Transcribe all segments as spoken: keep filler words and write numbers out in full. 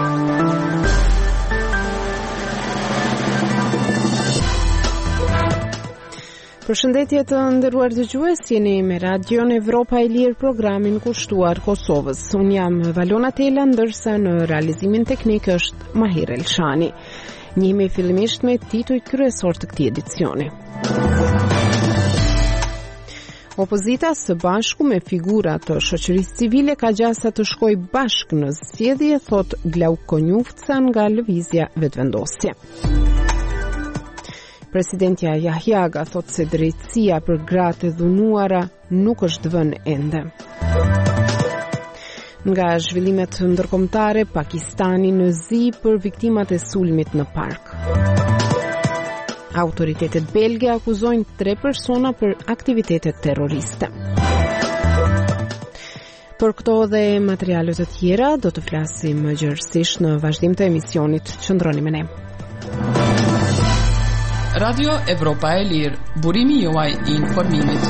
Përshëndetje të nderuar dëgjues, jeni me Radion Evropa e Lirë, programin kushtuar Kosovës. Unë jam Valona Tela, ndërsa në realizimin teknik është Mahir Elshani. Njihemi fillimisht me titujt kryesor të këtij edicioni. Opozita së bashku me figura të shoqërisë civile ka gjasa të shkojë bashkë në zgjedhje, thot Glauk Konjufca nga lëvizja Vetëvendosje. Presidentja Jahjaga thot se drejtësia për gratë e dhunuara nuk është vënë ende. Nga zhvillimet ndërkombëtare, Pakistani në zi për viktimat e sulmit në park. Autoritetet belge akuzojnë tre persona për aktivitete terroriste. Për këto dhe materialet të tjera do të flasim gjërësisht në vazhdim të emisionit. Qëndroni me ne. Radio Evropa e Lirë, burimi juaj i informimit.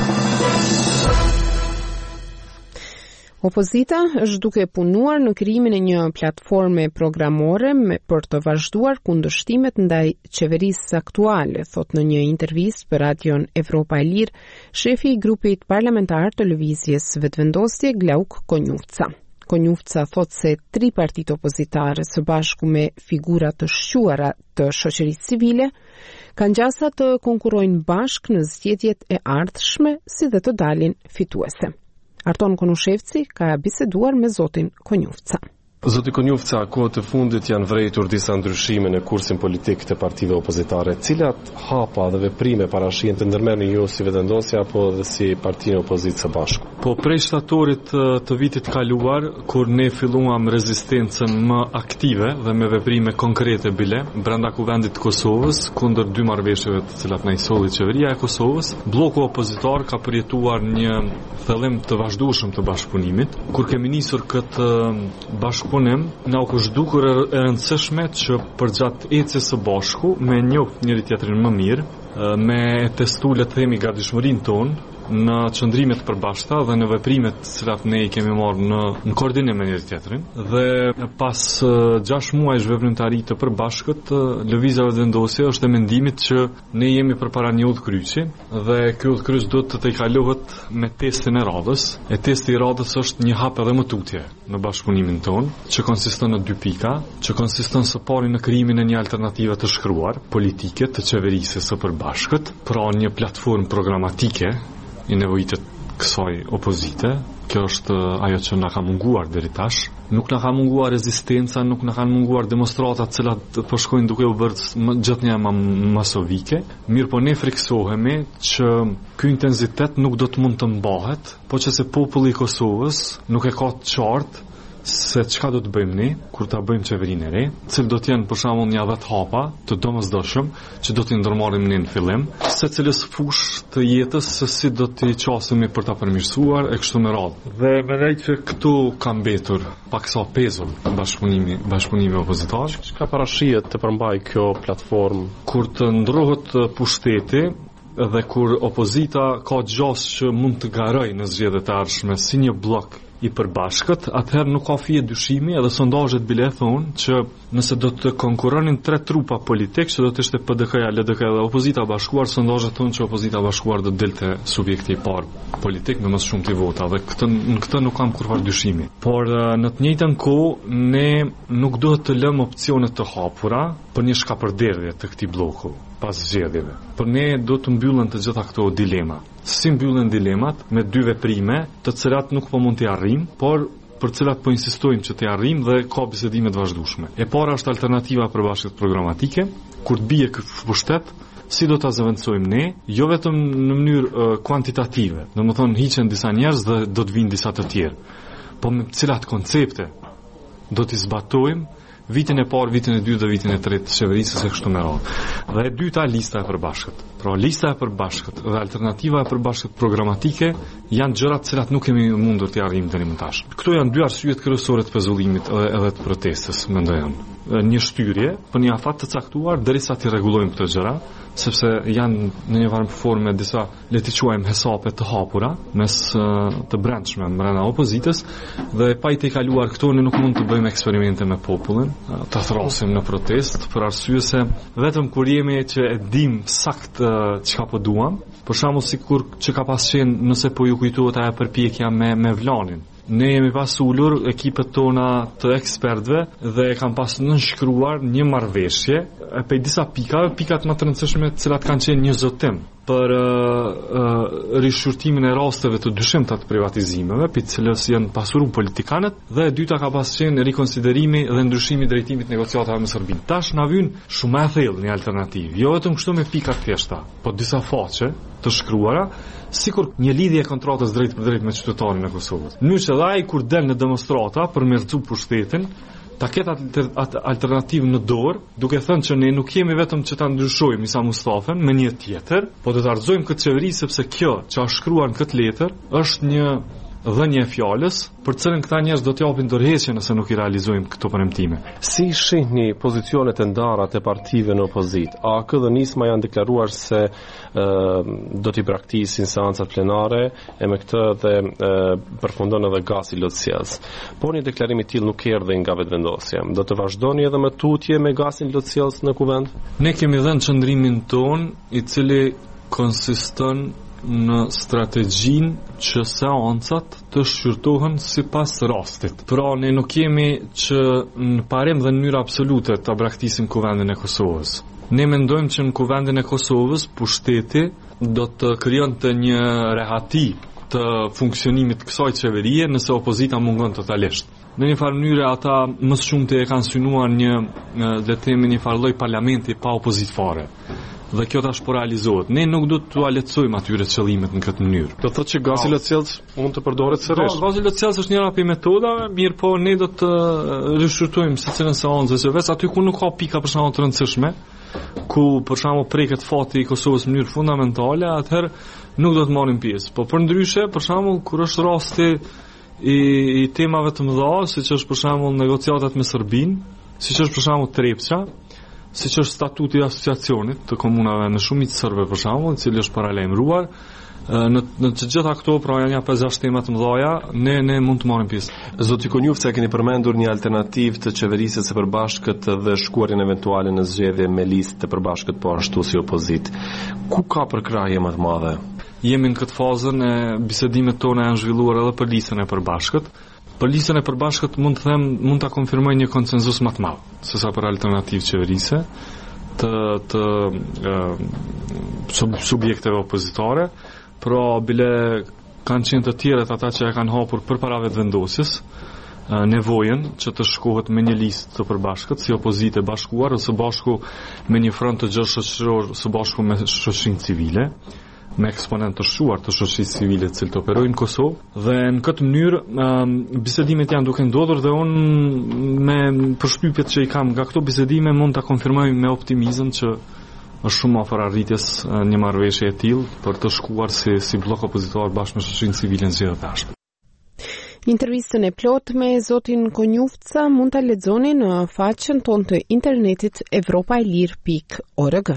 Opozita është duke punuar në krijimin e një platforme programore me për të vazhduar kundërshtimet ndaj qeverisë aktuale, thot në një intervistë për Radion Evropa e Lirë shefi i grupit parlamentar të lëvizjes Vetëvendosje Glauk Konjufca. Konjufca thot se tri partitë opozitare së bashku me figura të shquara të shoqërisë civile kanë gjasa të konkurrojnë bashkë në zgjedhjet e ardhshme si dhe të dalin fituese. Arton Konushevci ka biseduar me zotin Konjufca. Zoti Konjufca, kohët e fundit janë vërejtur disa ndryshime në kursin politik të partive opozitare. Cilat hapa dhe veprime parashihen të ndërmerrni ju si Vetëvendosja apo dhe si partinë opozitës së bashku? Po prej shtatorit të vitit kaluar, kur ne filluam rezistencën më aktive dhe me veprime konkrete bile, brenda kuvendit të Kosovës, kundër dy marrëveshjeve të cilat na i solli qeveria e Kosovës, bloku opozitar ka përjetuar një thellim të vazhdueshëm të bashkëpunimit. Kur kemi nisur këtë bashkë punim, na u kushdukur e rëndësishme që përgjatë ecjes së bashku me njoft njëri tjetrin më mirë, me testu le të themi gatishmërinë tonë në qëndrimet përbashkëta dhe në veprimet të cilat ne i kemi marrë në, në koordinim me njëri tjetrin. Dhe pas gjashtë muajsh veprimtari të përbashkët, lëvizja Vetëvendosje është e mendimit që ne jemi përpara një udhkryqi dhe ky udhkryq do të të kalohet me testin e radhës. E testi i radhës është një hap edhe më tutje në bashkëpunimin tonë, që konsiston në dy pika, që konsiston së pari në krijimin e një alternative të shkruar politike të qeverisë së përbashkët, pra një platformë programatike i nevojitet kësaj opozite. Kjo është ajo që na ka munguar deri tash. Nuk na ka munguar rezistenca, nuk na kanë munguar demonstratat të cilat po shkojnë duke u bërë gjithnjë më masovike. Mirë po ne friksohemi që ky intensitet nuk do të mund të mbahet, po që se populli i Kosovës nuk e ka të qartë se çka do të bëjmë ne kur ta bëjmë qeverinë e re, cilë do të jenë për shembull një dhjetë hapa të domosdoshëm që do t'i ndërmarrim ne në fillim, secilës fushë të jetës se si do t'i qasemi për ta përmirësuar e kështu me radhë. Dhe mendoj që këtu ka mbetur paksa pezull bashkëpunimi, bashkëpunimi opozitar. Çka parashihet të përmbajë kjo platformë kur të ndrohet pushteti dhe kur opozita ka gjasë që mund të garojë në zgjedhjet e ardhshme si një blok i përbashkët, atëherë nuk ka fije dyshimi edhe sondazhet bile thonë që nëse do të konkurronin tre trupa politik, që do të ishte P D K-ja, L D K-ja dhe opozita bashkuar, sondazhet thonë që opozita bashkuar do të dilte subjekti i parë politik me më shumë të vota dhe këtë në këtë nuk kam kurrë dyshimi. Por në të njëjtën kohë ne nuk duhet të lëmë opsione të hapura për një shkapërderdhje të këtij bloku pas zgjedhjeve. Por ne do të mbyllen të gjitha këto dilema. Si mbyllen dilemat me dy veprime të cilat nuk po mund t'i arrijm, por për cilat po insistojmë që t'i arrijm dhe ka bisedime të vazhdueshme. E para është alternativa përbashkët programatike, kur të bie ky pushtet, si do ta zëvendësojmë ne, jo vetëm në mënyrë uh, kuantitative, domethënë hiqen disa njerëz dhe do të vinë disa të tjerë, po me cilat koncepte do t'i zbatojmë vitin e parë, vitin e dytë dhe vitin e tretë të qeverisë së kështu me radhë. Dhe e dyta lista e përbashkët. Pra lista e përbashkët dhe alternativa e përbashkët programatike janë gjëra të cilat nuk kemi mundur t'i arrijmë deri më tash. Këto janë dy arsyet kryesore të pezullimit edhe, edhe të protestës, mendoj unë. një shtyrje për një afat të caktuar derisa të rregullojmë këto gjëra, sepse janë në një farë forme disa le të quajmë hesape të hapura mes të brendshme brenda opozitës, dhe pa i të kaluar këto ne nuk mund të bëjmë eksperimente me popullin, të thrasim në protest, për arsye se vetëm kur jemi që e dim sakt çka po duam, për shembull sikur që ka pas qenë nëse po ju kujtohet ajo përpjekja me me Vlanin. Ne jemi pas ullur ekipet tona të ekspertëve dhe e kam pas nënshkruar një marrëveshje e pe disa pikave, pikat më të rëndësishme të cilat kanë qenë një zotim për uh, uh, rishurtimin e rasteve të dyshimta të privatizimeve, për të cilës janë pasur politikanët, dhe e dyta ka pas qenë rikonsiderimi dhe ndryshimi i drejtimit negociatave me Serbinë. Tash na vjen shumë e thellë një alternativë, jo vetëm kështu me pika të thjeshta, po disa faqe të shkruara, sikur një lidhje kontratës drejt për drejt me qytetarin e Kosovës. Në që ai kur del në demonstrata për me rëcu pushtetin, ta ketë alternativë në dorë, duke thënë që ne nuk kemi vetëm që ta ndryshojmë Isa Mustafën me një tjetër, po do ta argëzojmë këtë qeveri sepse kjo që a shkruar në këtë letër është një dhënie e fjalës për të cilën këta njerëz do të japin dorëheqje nëse nuk i realizojmë këto premtime. Si shihni pozicionet e ndara të partive në opozitë? A A K dhe Nisma janë deklaruar se uh, do t'i braktisin seancat plenare e me këtë dhe uh, përfundon edhe gasi lotësjelës. Por një deklarim i tillë nuk erdhi nga vetëvendosja. Do të vazhdoni edhe me tutje me gasin lotësjelës në kuvend? Ne kemi dhënë qëndrimin ton, i cili konsiston në strategjinë që seancat të shqyrtohen sipas rastit. Pra ne nuk kemi që në parim dhe në mënyrë absolute ta braktisim kuvendin e Kosovës. Ne mendojmë që në kuvendin e Kosovës pushteti do të krijonte një rehati të funksionimit të kësaj qeverie nëse opozita mungon totalisht. Në një farë mënyrë ata më shumë të e kanë synuar një, le të themi, një farë lloj parlamenti pa opozitë fare. Dhe kjo tash po realizohet. Ne nuk do të lehtësojmë atyre qëllimet në këtë mënyrë. Do thotë që gazi lotësjelës mund të përdoret sërish. Po, gazi lotësjelës është njëra prej metodave, mirë po ne do të rishqyrtojmë secilën seancë që vetë aty ku nuk ka pika për shkak të rëndësishme, ku për shkak preket fati i Kosovës në mënyrë fundamentale, atëherë nuk do të marrim pjesë. Po përndryshe, për shembull, kur është rasti i, i temave të mëdha, siç është për shembull negociatat me Serbinë, siç është për shembull Trepça, siç është statuti i asociacionit të komunave në shumicë serbe për shembull, i cili është paralajmëruar, në në të gjitha këto pra janë ja pesë gjashtë tema të mëdha, ne ne mund të marrim pjesë. Zoti Konjufca, keni përmendur një alternativë të qeverisë së përbashkët dhe shkuarjen eventuale në zgjedhje me listë të përbashkët po ashtu si opozitë. Ku ka përkrahje më të madhe? Jemi në këtë fazën e bisedimit tona janë zhvilluar edhe për listën e përbashkët. Për listën e përbashkët mund të them, mund ta konfirmoj një konsenzus më të madh, sesa për alternativë qeverise të të e, subjekteve opozitare, pra bile kanë qenë të tjerët ata që e kanë hapur përpara vetëvendosjes nevojën që të shkohet me një listë të përbashkët si opozitë e bashkuar ose bashku me një front të gjerë shoqëror së bashku me shoqërinë civile, me eksponent të shuar të shoqërisë civile të cilët operojnë në Kosovë, dhe në këtë mënyrë um, bisedimet janë duke ndodhur dhe unë me përshtypjet që i kam nga këto bisedime mund ta konfirmoj me optimizëm që është shumë afër arritjes një marrëveshje e tillë për të shkuar si si blok opozitor bashkë me shoqërinë civile në zgjedhjet e tashme. Intervistën e plot me zotin Konjufca mund ta lexoni në faqen tonë të internetit evropailir pikë org.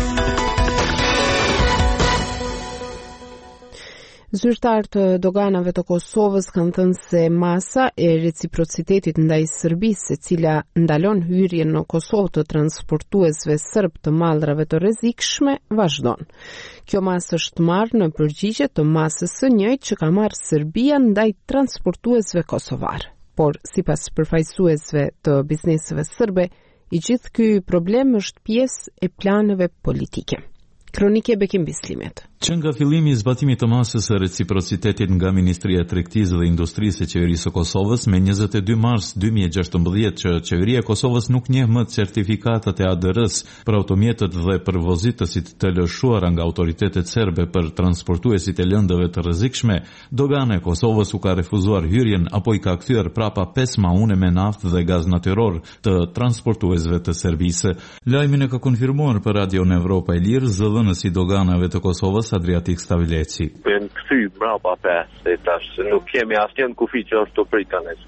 Zyrtarët të doganave të Kosovës kanë thënë se masa e reciprocitetit ndaj Serbisë, e cila ndalon hyrjen në Kosovë të transportuesve serb të mallrave të rrezikshme, vazhdon. Kjo masë është marrë në përgjigje të masës së njëjtë që ka marrë Serbia ndaj transportuesve kosovar. Por sipas përfaqësuesve të bizneseve serbe, i gjithë ky problem është pjesë e planeve politike. Kronike Bekim Bislimet. Që nga fillimi i zbatimit të masës së reciprocitetit nga Ministria e Tregtisë dhe Industrisë e Qeverisë së Kosovës me njëzet e dy mars dy mijë e gjashtëmbëdhjetë që qeveria e Kosovës nuk njeh më certifikatat e A D R-s për automjetët dhe për vozitësit të lëshuara nga autoritetet serbe për transportuesit e lëndëve të rrezikshme, dogana e Kosovës u ka refuzuar hyrjen apo i ka kthyer prapa pesë maune me naftë dhe gaz natyror të transportuesve të Serbisë. Lajmin e ka konfirmuar për Radion Evropa e Lirë zëdhënësi doganave të Kosovës Adriatik Stavileci. Në këthy mbrapa pesë, tash nuk kemi asnjë kufi që është të prika nëska.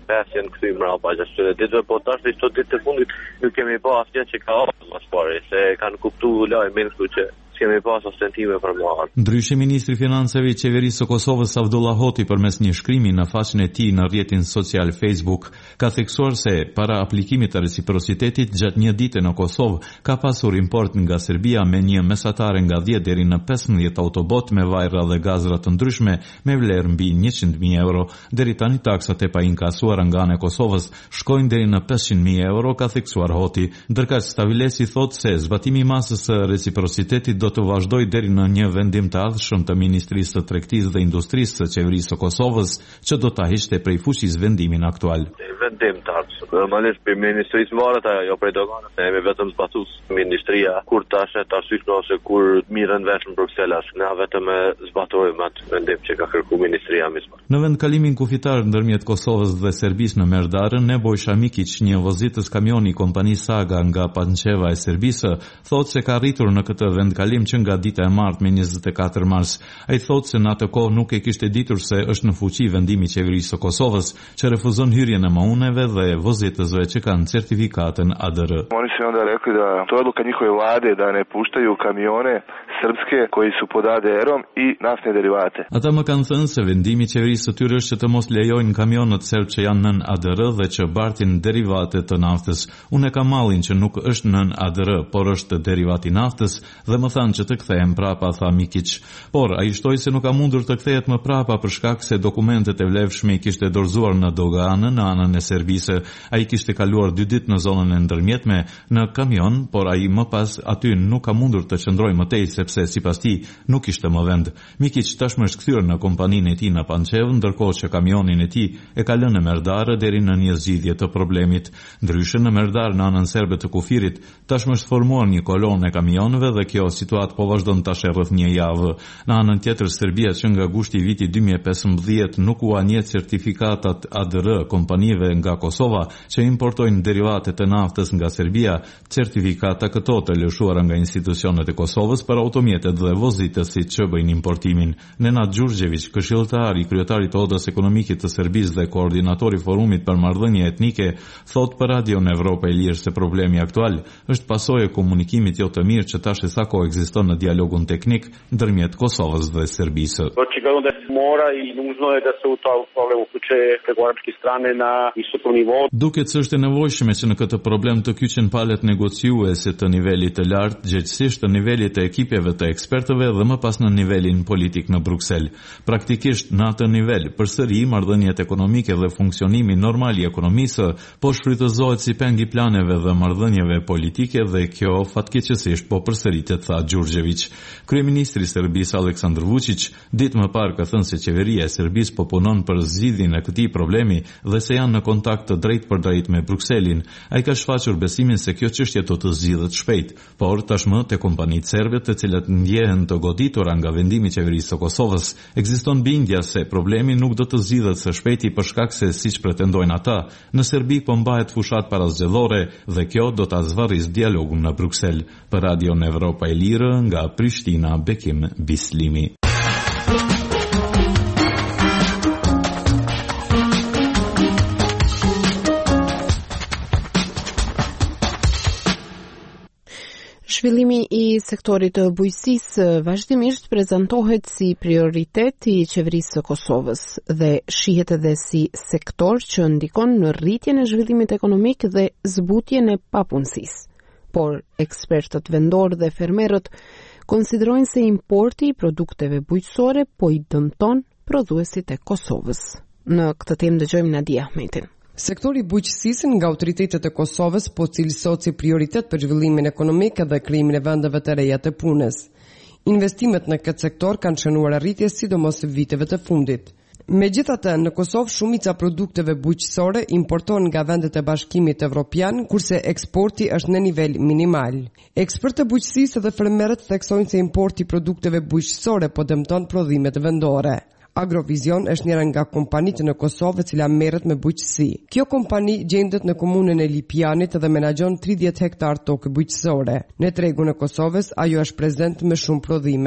pesë janë kthy mbrapa gjashtë ditëve, po tash çdo ditë të fundit nuk kemi pa asgjë që ka ardhur më pari, se kanë kuptuar lajmin, kështu që kemi pas ostentime për më. Ndryshe ministri i financave i qeverisë së Kosovës Avdullah Hoti përmes një shkrimi në faqen e tij në rrjetin social Facebook ka theksuar se para aplikimit të reciprocitetit gjatë një dite në Kosovë ka pasur import nga Serbia me një mesatare nga dhjetë deri në pesëmbëdhjetë autobot me vajra dhe gazra të ndryshme me vlerë mbi njëqind mijë euro. Deri tani taksat e painkasuara nga ana e Kosovës shkojnë deri në pesëqind mijë euro, ka theksuar Hoti. Ndërkaq Stavilesi thotë se zbatimi i masës së reciprocitetit do të vazhdoj deri në një vendim të ardhshëm të Ministrisë së Tregtisë dhe Industrisë së Qeverisë së Kosovës, që do ta hiqte prej fuqisë vendimin aktual. Vendim të ardhshëm. Normalisht për Ministrisë varet ajo prej doganës, ne jemi vetëm zbatues Ministria kur tash ta arsyeshme ose kur mirën vesh në Brukselash, ne vetëm e zbatojmë atë vendim që ka kërkuar Ministria misma. Në vendkalimin kufitar ndërmjet Kosovës dhe Serbisë në Merdarën, Neboj Shamikic, një vozitës kamioni i kompanisë Saga nga Pančeva e Serbisë, thotë se ka arritur në këtë vendkalim që nga dita e martë me njëzet e katër mars. Ai thotë se në atë kohë nuk e kishte ditur se është në fuqi vendimi i qeverisë së Kosovës që refuzon hyrjen e mauneve dhe vozitësve që kanë certifikatën A D R. Oni su onda rekli da to je odluka njihove vlade da ne puštaju kamione srpske koji su pod A D R-om i naftne derivate. Ata më kanë thënë se vendimi i qeverisë së tyre është që të mos lejojnë kamionët serb që janë nën A D R dhe që bartin derivate të naftës. Unë kam mallin që nuk është nën A D R, por është derivati i naftës dhe më thanë që të kthehem prapa, tha Mikic. Por ai shtoi se nuk ka mundur të kthehet më prapa për shkak se dokumentet e vlefshme i kishte dorëzuar në doganë në anën e Serbisë. Ai kishte kaluar dy ditë në zonën e ndërmjetme në kamion, por ai më pas aty nuk ka mundur të qëndrojë më tej sepse sipas tij nuk ishte më vend. Mikic tashmë është kthyer në kompaninë e tij në Pančev, ndërkohë që kamionin e tij e ka lënë në Merdarë deri në një zgjidhje të problemit. Ndryshe në Merdarë në anën serbe të kufirit tashmë është formuar një kolonë e kamionëve dhe kjo situatë po vazhdon tash rreth një javë. Në anën tjetër, Serbia që nga gushti i vitit dy mijë e pesëmbëdhjetë nuk u anjet certifikatat A D R kompanive nga Kosova që importojnë derivate të naftës nga Serbia, certifikata këto të lëshuara nga institucionet e Kosovës për automjetet dhe vozitësit që bëjnë importimin. Nenad Gjurgjević, këshilltar i kryetarit të Odës Ekonomike të Serbisë dhe koordinatori i Forumit për Marrëdhënie Etnike, thot për Radion Evropa e Lirë se problemi aktual është pasojë e komunikimit jo të mirë që tash sa kohë ekziston në dialogun teknik ndërmjet Kosovës dhe Serbisë. Očigledno da mora i nužno je da se u to problem uključe pregovaračke strane na visokom nivou. Duket se është e nevojshme që në këtë problem të kyçen palët negociuese të nivelit të lartë, gjithsesi të nivelit të ekipeve të ekspertëve dhe më pas në nivelin politik në Bruksel. Praktikisht në atë nivel, përsëri marrëdhëniet ekonomike dhe funksionimi normal i ekonomisë po shfrytëzohet si peng i planeve dhe marrëdhënieve politike dhe kjo fatkeqësisht po përsëritet, tha Gjurgjević. Kryeministri i Serbisë Aleksandar Vučić ditë më parë ka thënë se qeveria e Serbisë po punon për zgjidhjen e këtij problemi dhe se janë në kontakt të drejtë për drejtë me Brukselin. Ai ka shfaqur besimin se kjo çështje do të zgjidhet shpejt, por tashmë te kompanitë serbe, të cilat ndjehen të goditura nga vendimi i qeverisë së Kosovës, ekziston bindja se problemi nuk do të zgjidhet së shpejti për shkak se siç pretendojnë ata, në Serbi po mbahet fushat parazgjedhore dhe kjo do ta zvarris dialogun në Bruksel. Për Radio Evropa e Lirë nga Prishtina, Bekim Bislimi. Zhvillimi i sektorit të bujqësisë vazhdimisht prezantohet si prioritet i qeverisë së Kosovës dhe shihet edhe si sektor që ndikon në rritjen e zhvillimit ekonomik dhe zbutjen e papunësisë. Por ekspertët vendor dhe fermerët konsiderojnë se importi i produkteve bujqësore po i dëmton prodhuesit e Kosovës. Në këtë temë dëgjojmë Nadia Ahmetin. Sektori i bujqësisë nga autoritetet e Kosovës po cilësohet si prioritet për zhvillimin ekonomik dhe krijimin e vendeve të reja të punës. Investimet në këtë sektor kanë shënuar arritje sidomos viteve të fundit. Megjithatë, në Kosovë shumica produkteve bujqësore importohen nga vendet e Bashkimit Evropian, kurse eksporti është në nivel minimal. Ekspertë të bujqësisë dhe fermerët theksojnë se importi i produkteve bujqësore po dëmton prodhimet vendore. Agrovision është njëra nga kompanitë në Kosovë e cila merret me bujqësi. Kjo kompani gjendet në komunën e Lipianit dhe menaxhon tridhjetë hektar tokë bujqësore. Në tregun e Kosovës ajo është prezent me shumë prodhime.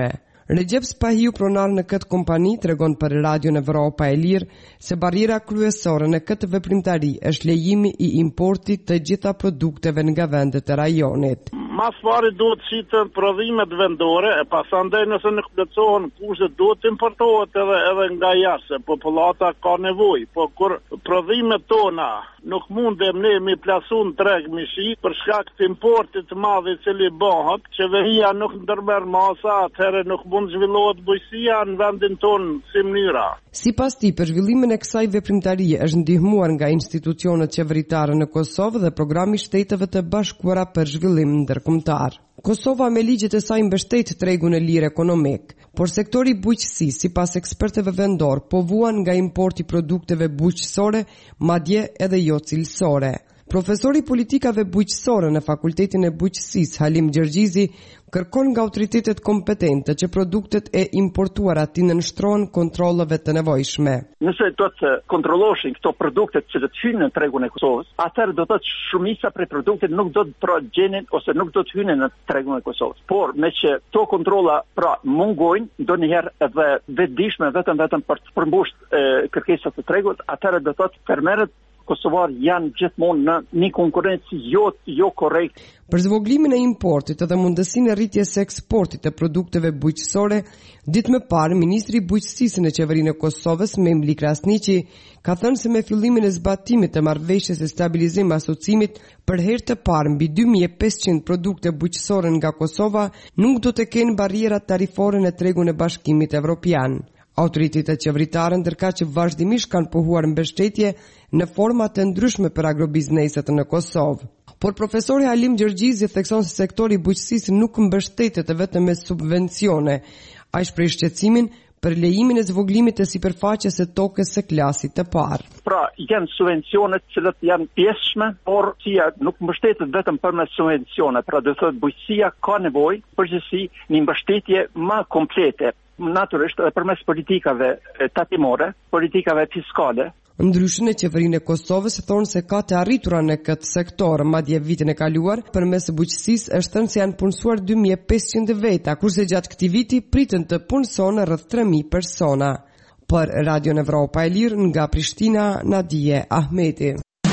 Recep Spahiu, pronar në këtë kompani, tregon për Radion Evropa e Lirë se barriera kryesore në këtë veprimtari është lejimi i importit të gjitha produkteve nga vendet e rajonit. Mas pari duhet shitën prodhimet vendore, e pasandej nëse nuk plotësohen kushtet duhet importohet edhe edhe nga jashtë, popullata ka nevojë, po kur prodhimet tona nuk mundem ne mi plasu në treg mishi për shkak të importit të madh i cili bëhet, qeveria nuk ndërmerr masa, atëherë nuk mund zhvillohet bujqësia në vendin tonë si mënyra. Sipas tij, për zhvillimin e kësaj veprimtarie është ndihmuar nga institucionet qeveritare në Kosovë dhe programi Shteteve të Bashkuara për Zhvillim Ndërkombëtar. Kosova me ligjet e saj mbështet tregun e lirë ekonomik, por sektori bujqësisë, sipas ekspertëve vendor, po vuan nga importi produkteve bujqësore, madje edhe jo cilësore. Profesori politikave bujqësore në Fakultetin e Bujqësisë, Halim Gjergjizi, kërkon nga autoritetet kompetente që produktet e importuara të nënshtrohen kontrollave të nevojshme. Nëse do të kontrolloshin këto produktet që do të hyjnë në tregun e Kosovës, atëherë do të thotë shumica prej produktet nuk do të progjenen ose nuk do të hyjnë në tregun e Kosovës. Por me që to kontrolla pra mungojnë, ndonjëherë edhe vetëdijshme vetëm vetëm për të përmbushur kërkesat e tregut, atëherë do të thotë fermerët kosovar janë gjithmonë në një konkurrencë jo jo korrekt. Për zvoglimin e importit dhe mundësinë e rritjes së eksportit të produkteve bujqësore, ditë më parë ministri i bujqësisë në qeverinë e Kosovës, Memli Krasniqi, ka thënë se me fillimin e zbatimit të marrëveshjes së stabilizim asocimit, për herë të parë mbi dy mijë e pesëqind produkte bujqësore nga Kosova nuk do të kenë barriera tarifore në tregun e Bashkimit Evropian. Autoritetet qeveritare ndërka që vazhdimisht kanë pohuar mbështetje në forma të ndryshme për agrobizneset në Kosovë. Por profesori Halim Gjergjizi thekson se sektori i bujqësisë nuk mbështetet vetëm me subvencione. Ai shpreh shqetësimin për lejimin e zvoglimit të sipërfaqes së tokës së klasit të parë. Pra, janë subvencionet që janë pjesshme, por sia nuk mbështetet vetëm përmes subvencione, pra do thotë bujqësia ka nevojë përgjithësi një mbështetje më komplete. Natyrisht edhe përmes politikave tatimore, politikave fiskale. Ndryshën e qeverinë e Kosovës thonë se ka të arritura në këtë sektor, madje vitin e kaluar, përmes bujqësisë është thënë se janë punësuar dy mijë e pesëqind veta, kurse gjatë këtij viti pritën të punëson rreth tre mijë persona. Për Radion Evropa e Lirë nga Prishtina, Nadije Ahmeti.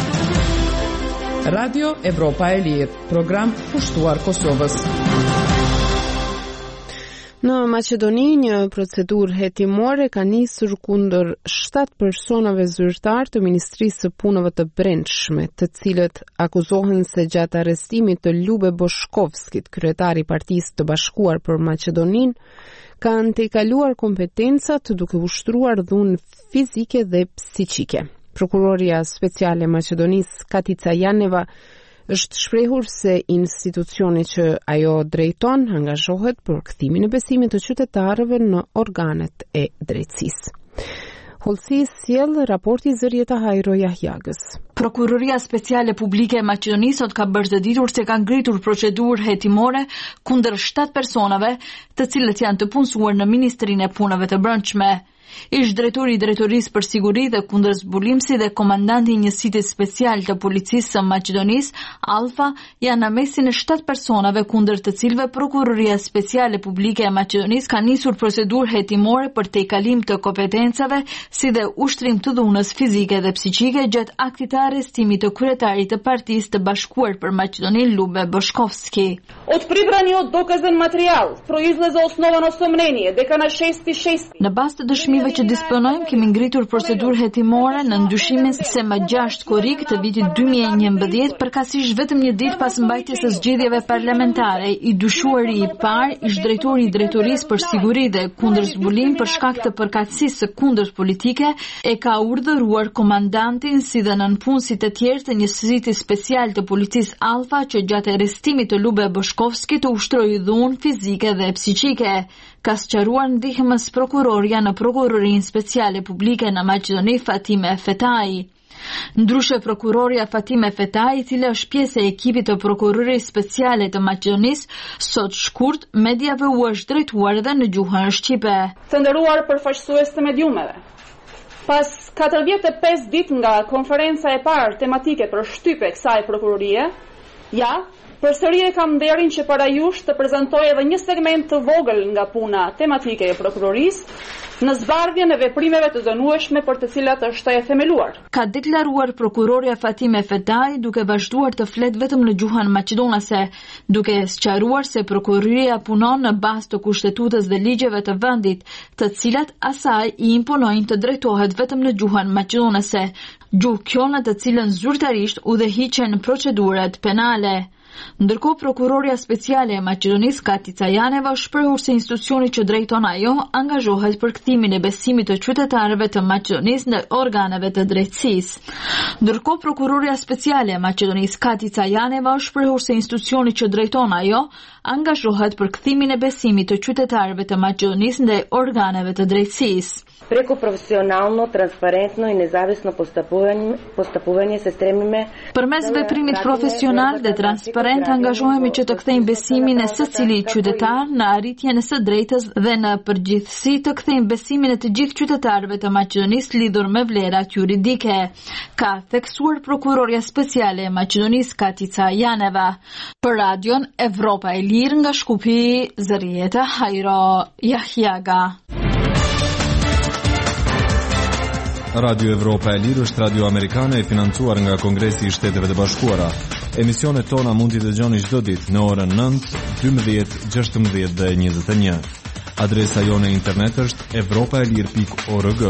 Radio Evropa e Lirë, program pushtuar Kosovës. Në Maqedoni, një procedurë hetimore ka nisur kundër shtatë personave zyrtar të Ministrisë së Punëve të Brendshme, të cilët akuzohen se gjatë arrestimit të Lube Boshkovskit, kryetari i Partisë të Bashkuar për Maqedoninë, kanë tejkaluar kompetencat duke ushtruar dhunë fizike dhe psiqike. Prokuroria speciale e Maqedonisë, Katica Janeva, është shprehur se institucioni që ajo drejton angazhohet për kthimin e besimit të qytetarëve në organet e drejtësisë. Holsi sjell raporti Zërieta Hajro Jahjagës. Prokuroria Speciale Publike e Maqedonisë sot ka bërë të ditur se ka ngritur procedurë hetimore kundër shtatë personave, të cilët janë të punësuar në Ministrinë e Punëve të Brendshme. Ish drejtori i Drejtorisë për Siguri dhe Kundërzbulimsi dhe komandanti i njësitit special të policisë së Maqedonisë, Alfa, janë në mesin e shtatë personave kundër të cilëve Prokuroria Speciale Publike e Maqedonisë ka nisur procedurë hetimore për tejkalim të kompetencave, si dhe ushtrim të dhunës fizike dhe psiqike gjatë aktit të arrestimit të kryetarit të Partisë të Bashkuar për Maqedoninë, Lube Boshkovski. Od pribrani od dokazan materijal proizlazi osnovano sumnjenje дека на шести шести. Në bazë të dëshmive që disponojmë, kemi ngritur procedurë hetimore në ndyshimin se më gjashtë korrik të vitit dy mijë e njëmbëdhjetë, përkatësisht vetëm një ditë pas mbajtjes së zgjedhjeve parlamentare, i dyshuari i parë, ish drejtori i Drejtorisë për Siguri dhe Kundërzbulim për shkak të përkatësisë së kundërt politike, e ka urdhëruar komandantin si dhe nënpunësit të tjerë të njësitit special të policisë Alfa që gjatë arrestimit të Lube Boshkovski të ushtrojë dhunë fizike dhe psiqike. Ka sqaruar ndihmës prokuroria në Prokurorinë Speciale Publike në Maqedoni, Fatime Fetai. Ndryshe prokuroria Fatime Fetai, i cila është pjesë e ekipit të Prokurorisë Speciale të Maqedonisë, sot shkurt mediave u është drejtuar edhe në gjuhën shqipe. Të nderuar përfaqësues të mediumeve. Pas katërdhjetë e pesë ditë nga konferenca e parë tematike për shtypje kësaj prokurorie, ja, Përsëri e kam nderin që para jush të prezantoj edhe një segment të vogël nga puna tematike e prokurorisë në zbardhjen e veprimeve të dënueshme për të cilat është e themeluar. Ka deklaruar prokurorja Fatime Fetaj, duke vazhduar të flet vetëm në gjuhën maqedonase, duke sqaruar se prokuroria punon në bazë të kushtetutës dhe ligjeve të vendit, të cilat asaj i imponojnë të drejtohet vetëm në gjuhën maqedonase, gjuhë kjo në të cilën zyrtarisht udhëhiqen procedurat penale. Ndërkohë prokuroria speciale e Maqedonisë Katica Janeva shprehur se institucioni që drejton ajo angazhohet për kthimin e besimit të qytetarëve të Maqedonisë në organeve të drejtësisë. Ndërkohë prokuroria speciale e Maqedonisë Katica Janeva shprehur se institucioni që drejton ajo angazhohet për kthimin e besimit të qytetarëve të Maqedonisë në organeve të drejtësisë. Преку професионално, транспарентно и независно постъпуване, постъпуване се стремиме. Përmes veprimit profesional dhe transparent angazhohemi që të kthejmë besimin e secili qytetar në arritjen e së drejtës dhe në përgjithësi të kthejmë besimin e të gjithë qytetarëve të Maqedonisë lidhur me vlerat juridike, ka theksuar prokuroria speciale e Maqedonisë Katica Janeva. Për radion Evropa e Lirë nga Shkupi, Zërieta Hajro Jahjaga. Radio Evropa e Lirë është radio amerikane e financuar nga Kongresi i Shteteve të Bashkuara. Emisionet tona mund t'i dëgjoni çdo ditë në orën nëntë, dymbëdhjetë, gjashtëmbëdhjetë dhe njëzet e një. Adresa jone e internet është evropaelir pikë org.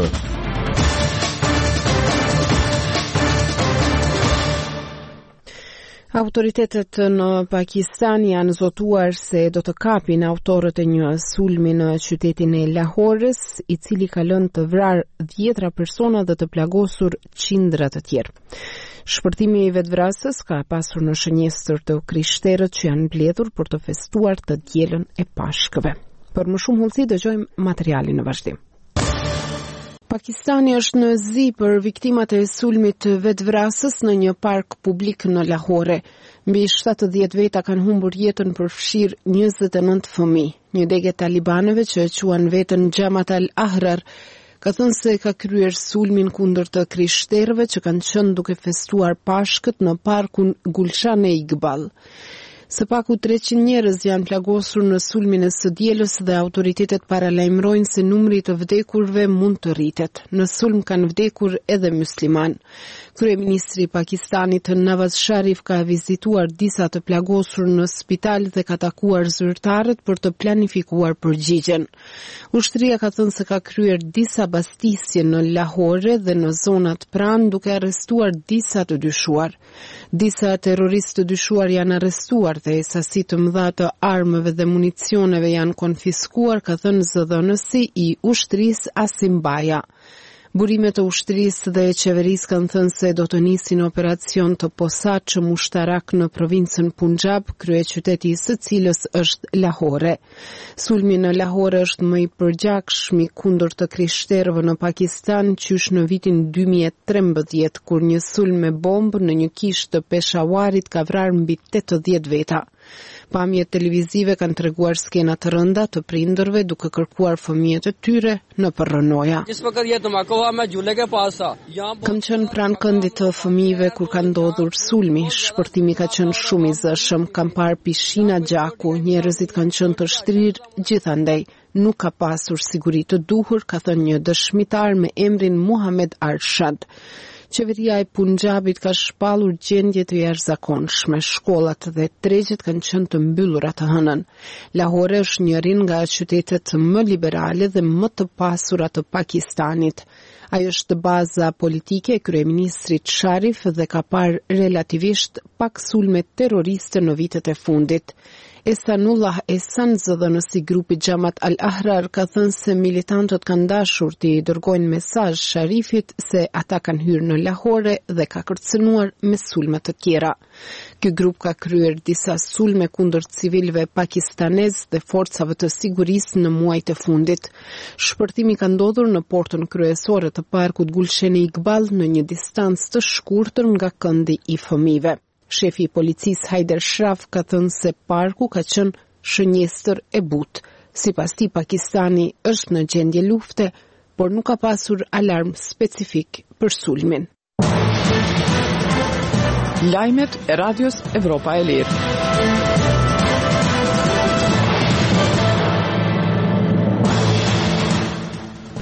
Autoritetet në Pakistan janë zotuar se do të kapin autorët e një sulmi në qytetin e Lahores, i cili ka lënë të vrarë dhjetra persona dhe të plagosur qindra të tjerë. Shpërtimi i vetvrasës ka pasur në shënjestër të krishterët që janë mbledhur për të festuar të dielën e Pashkëve. Për më shumë hollësi dëgjojmë materialin në vazhdim. Pakistani është në zi për viktimat e sulmit të vetvrasës në një park publik në Lahore. Mbi shtatëdhjetë veta kanë humbur jetën përfshirë njëzet e nëntë fëmijë. Një dege talibanëve që e quan veten Jamaat al-Ahrar ka thënë se ka kryer sulmin kundër të krishterëve që kanë qenë duke festuar Pashkët në parkun Gulshan e Iqbal. Së paku treqind njerëz janë plagosur në sulmin e së dielës dhe autoritetet paralajmërojnë se numri i të vdekurve mund të rritet. Në sulm kanë vdekur edhe musliman. Kryeministri i Pakistanit Nawaz Sharif ka vizituar disa të plagosur në spital dhe ka takuar zyrtarët për të planifikuar përgjigjen. Ushtria ka thënë se ka kryer disa bastisje në Lahore dhe në zonat pranë duke arrestuar disa të dyshuar. Disa terroristë të dyshuar janë arrestuar dhe sasi të mëdha të armëve dhe municioneve janë konfiskuar, ka thënë zëdhënësi i ushtrisë Asim Baja. Burimet e ushtrisë dhe e qeverisë kanë thënë se do të nisin operacion të posaçëm ushtarak në provincën Punjab, kryeqyteti i së cilës është Lahore. Sulmi në Lahore është më i përgjakshëm kundër të krishterëve në Pakistan qysh në vitin dy mijë e trembëdhjetë, kur një sulm me bombë në një kishë të Peshawarit ka vrarë mbi tetëdhjetë veta. Pamjet televizive kanë treguar skena të rënda të prindërve duke kërkuar fëmijët e tyre në përrënoja. Kam qenë pranë këndit të fëmijëve kur ka ndodhur sulmi. Shpërtimi ka qenë shumë i zëshëm. Kam parë pishina gjaku, njerëzit kanë qenë të shtrirë gjithandej. Nuk ka pasur siguri të duhur, ka thënë një dëshmitar me emrin Muhammad Arshad. Qeveria e Punjabit ka shpallur gjendje të jashtëzakonshme. Shkollat dhe tregjet kanë qenë të mbyllura të hënën. Lahore është njëri nga qytetet më liberale dhe më të pasura të Pakistanit. Ajo është baza politike e kryeministrit Sharif dhe ka parë relativisht pak sulme terroriste në vitet e fundit. Esanullah Esan, zëdhënësi grupi Jamaat al-Ahrar, ka thënë se militantët kanë dashur t'i dërgojnë mesazh Sharifit se ata kanë hyrë në Lahore dhe ka kërcënuar me sulme të tjera. Ky grup ka kryer disa sulme kundër civilëve pakistanez dhe forcave të sigurisë në muajt e fundit. Shpërtimi ka ndodhur në portën kryesore të parkut Gulshan e Iqbal në një distancë të shkurtër nga këndi i fëmijëve. Shefi i policisë Haider Shraf ka thënë se parku ka qenë shënjestër e butë. Sipas tij, Pakistani është në gjendje lufte, por nuk ka pasur alarm specifik për sulmin. Lajmet e radios Evropa e Lirë.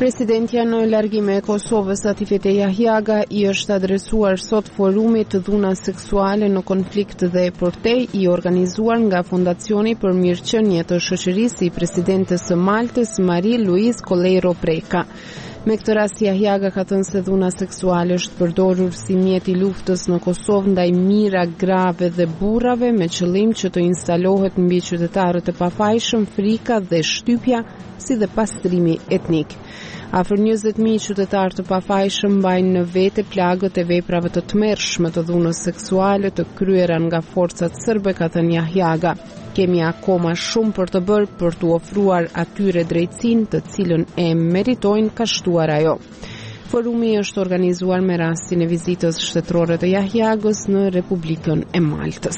Presidentja në largime e Kosovës Atifete Jahjaga i është adresuar sot forumit të dhuna seksuale në konflikt dhe portej i organizuar nga Fondacioni për Mirëqenie të Shoqërisë i Presidentes së Maltës Marie-Louise Coleiro Preca. Me këtë rast Jahjaga ka thënë se dhuna seksuale është përdorur si mjet i luftës në Kosovë ndaj mira grave dhe burrave me qëllim që të instalohet mbi qytetarët e pafajshëm frika dhe shtypja si dhe pastrimi etnik. Afër njëzet mijë qytetarë të pafajshëm mbajnë në vete plagët e veprave të tmerrshme të dhunës seksuale të kryera nga forcat serbe, ka thënë Jahjaga. Kemi akoma shumë për të bërë për të ofruar atyre drejtësinë të cilën e meritojnë, ka shtuar ajo. Forumi është organizuar me rastin e vizitës shtetërore të Jahjagës në Republikën e Maltës.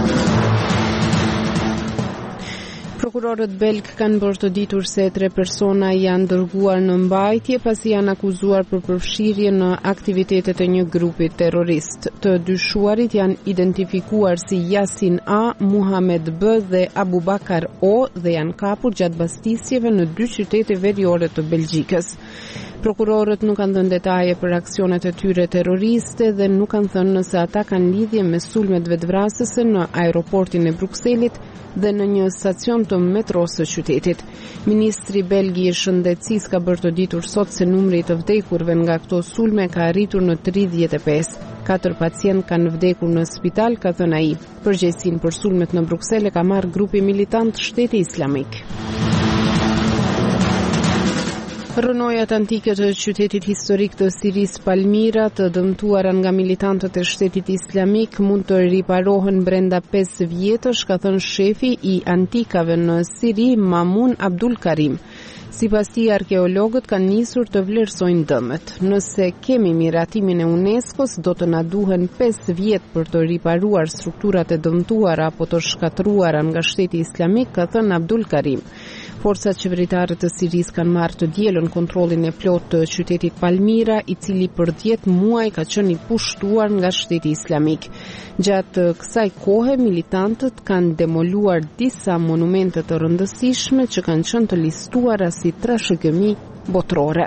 Prokurorët belg kanë bërë të ditur se tre persona janë dërguar në mbajtje pasi janë akuzuar për përfshirje në aktivitetet e një grupi terrorist. Të dyshuarit janë identifikuar si Yasin A, Muhamed B dhe Abubakar O dhe janë kapur gjatë bastisjeve në dy qytete veriore të Belgjikës. Prokurorët nuk kanë dhënë detaje për aksionet e tyre terroriste dhe nuk kanë thënë nëse ata kanë lidhje me sulmet vetvrasëse në aeroportin e Brukselit dhe në një stacion të metros së qytetit. Ministri belg i shëndetësisë ka bërë të ditur sot se numri i të vdekurve nga këto sulme ka arritur në tridhjetë e pesë. Katër pacient kanë vdekur në spital, ka thënë ai. Përgjegjësinë për sulmet në Bruksel e ka marrë grupi militant Shteti Islamik. Rënojat antike të qytetit historik të Siris Palmira, të dëmtuara nga militantët e Shtetit Islamik, mund të riparohen brenda pesë vjetësh, ka thënë shefi i antikave në Siri, Mamun Abdul Karim. Sipas tij, arkeologët kanë nisur të vlerësojnë dëmet. Nëse kemi miratimin e UNESCO-s, do të na duhen pesë vjet për të riparuar strukturat e dëmtuara apo të shkatruara nga Shteti Islamik, ka thënë Abdul Karim. Forcat qeveritare të Siris kanë marrë të dielën kontrollin e plot të qytetit Palmira, i cili për dhjetë muaj ka qenë i pushtuar nga Shteti Islamik. Gjatë kësaj kohe, militantët kanë demoluar disa monumente të rëndësishme që kanë qenë të listuara si trashëgimi botërore.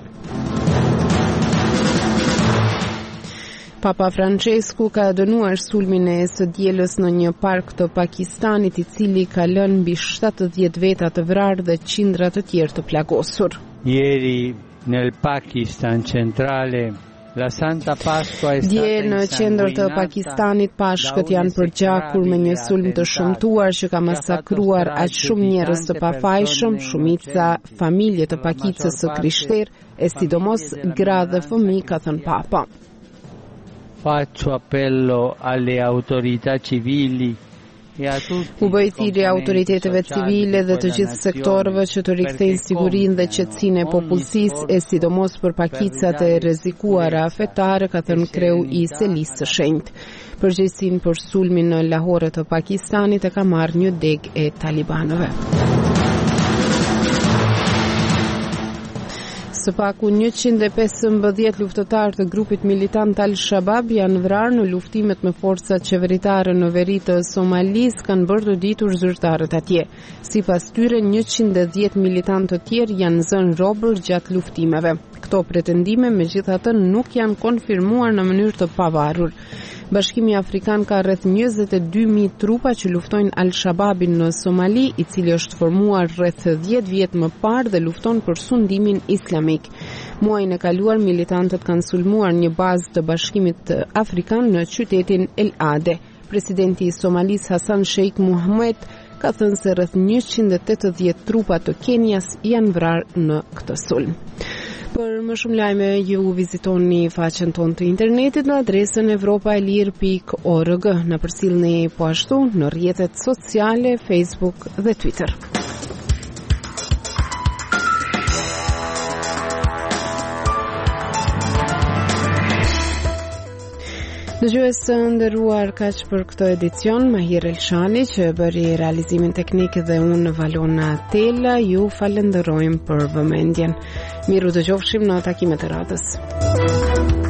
Papa Francesku ka dënuar sulmin e së dielës në një park të Pakistanit, i cili ka lënë mbi shtatëdhjetë veta të vrarë dhe qindra të tjerë të plagosur. Ieri nel Pakistan centrale la Santa Pasqua è stata Dje në qendër të Pakistanit pashkët janë përgjakur me një sulm të shëmtuar që ka masakruar aq shumë njerëz të pafajshëm, shumica familje të pakicës së krishterë, e sidomos gra dhe fëmijë, ka thënë Papa. Faccio appello alle autorità civili U bëj thirrje autoriteteve civile dhe të gjithë sektorëve që të rikthejnë sigurinë dhe qetësinë e popullsisë, e sidomos për pakicat e rrezikuara fetare, ka thënë kreu i Selisë së Shenjtë. Përgjegjësinë për sulmin në Lahore të Pakistanit e ka marrë një deg e talibanëve. Së paku njëqind e pesëmbëdhjetë luftëtarë të grupit militant Al-Shabaab janë vrarë në luftimet me forcat qeveritare në veri të Somalis, kanë bërë të ditur zyrtarët atje. Sipas tyre, njëqind e dhjetë militantë të tjerë janë zënë robër gjatë luftimeve. Këto pretendime megjithatë nuk janë konfirmuar në mënyrë të pavarur. Bashkimi Afrikan ka rreth njëzet e dy mijë trupa që luftojnë Al-Shabaabin në Somali, i cili është formuar rreth dhjetë vjet më parë dhe lufton për sundimin islamik. Muajin e kaluar, militantët kanë sulmuar një bazë të Bashkimit Afrikan në qytetin El Ade. Presidenti i Somalis Hassan Sheikh Mohamud ka thënë se rreth njëqind e tetëdhjetë trupa të Kenias janë vrarë në këtë sulm. Për më shumë lajme, ju vizitoni faqen tonë të internetit në adresën evropaelir pikë org. Na përcjellni po ashtu në rrjetet sociale, Facebook dhe Twitter. Dëgjues të nderuar, kaq për këtë edicion. Mahir Elshani që bëri realizimin teknik dhe unë Valona Tela, ju falenderojmë për vëmendjen. Miru dëgjofshim në takimet e radhës.